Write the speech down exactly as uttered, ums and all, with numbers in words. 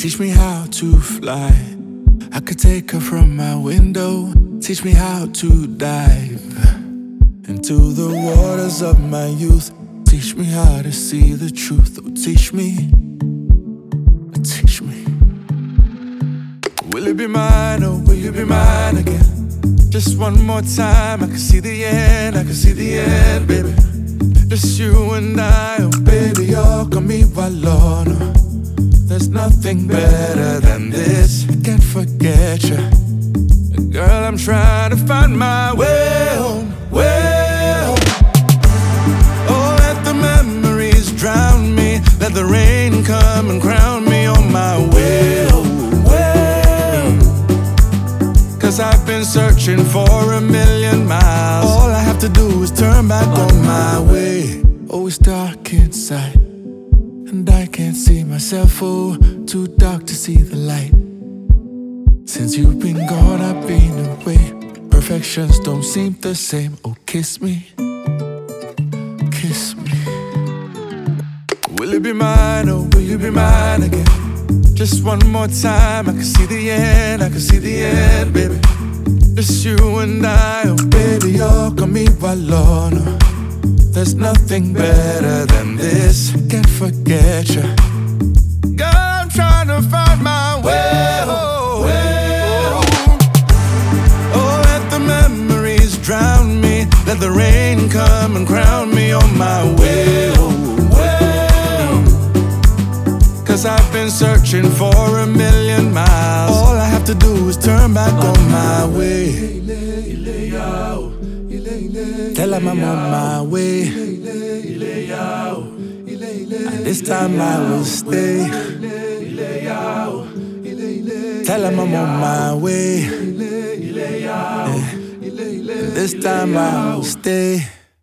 teach me how to fly. I could take her from my window, teach me how to dive into the waters of my youth. Teach me how to see the truth. Oh, teach me, teach me. Will you be mine, or will you be mine again? Just one more time, I can see the end, I can see the end, baby. Just you and I, oh baby, you're conmigo alone. There's nothing better than this, I can't forget you. Girl, I'm trying to find my way home, way home. Oh, let the memories drown me, let the rain come and crown me on my way home, way home. Cause I've been searching for a million miles. All I have to do is turn back on my way. Oh, it's dark inside, and I can't see myself, oh, too dark to see the light. Since you've been gone, I've been away. Perfections don't seem the same. Oh, kiss me, kiss me. Will you be mine, or will you be mine again? Just one more time, I can see the end, I can see the end, baby. Just you and I, oh baby, you're conmigo alone. There's nothing better than this, I can't forget you. Girl, I'm trying to find my way home, way home. Oh, let the memories drown me, let the rain come and crown me on my way home, way home. Cause I've been searching for a million miles. All I have to do is turn back on my way. Tell him I'm on my way, and this time I will stay. Tell him I'm on my way, and this time I will stay.